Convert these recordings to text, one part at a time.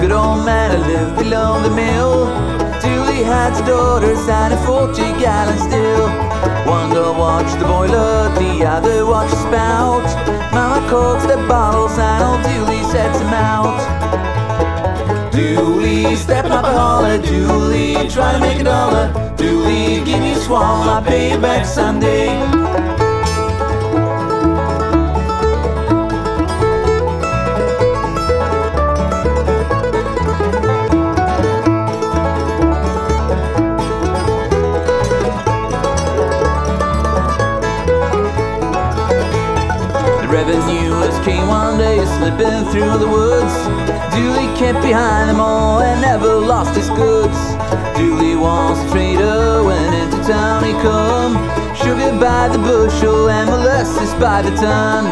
good old man who lived below the mill. Dooley had two daughters and a 40-gallon still. One girl watched the boiler, the other watched the spout. Mama corks the bottles and old Dooley sets them out. Dooley, step up and holler. Dooley, try to make $1. Dooley, give me a swallow, I'll pay you back someday. Revenuers came one day slipping through the woods. Dooley kept behind them all and never lost his goods. Dooley was a trader, when into town he come. Sugar by the bushel and molasses by the ton.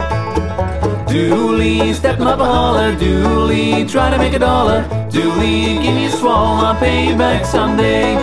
Dooley, step up and holler. Dooley, try to make $1. Dooley, give me a swallow, I'll pay you back someday.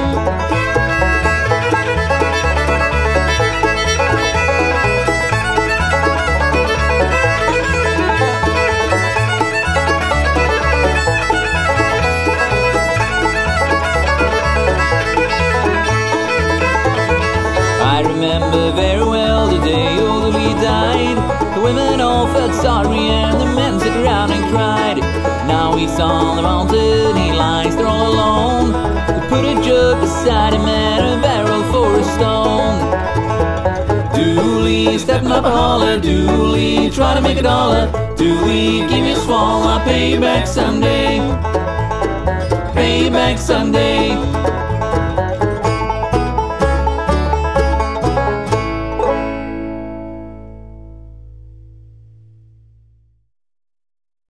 I remember very well the day old Dooley died. The women all felt sorry and the men sat around and cried. Now he's on the mountain, he lies there all alone. They put a jug beside him and a barrel for a stone. Dooley, step up and holler. Dooley, try to make $1. Dooley, give me a swallow, I'll pay you back someday. Pay you back someday.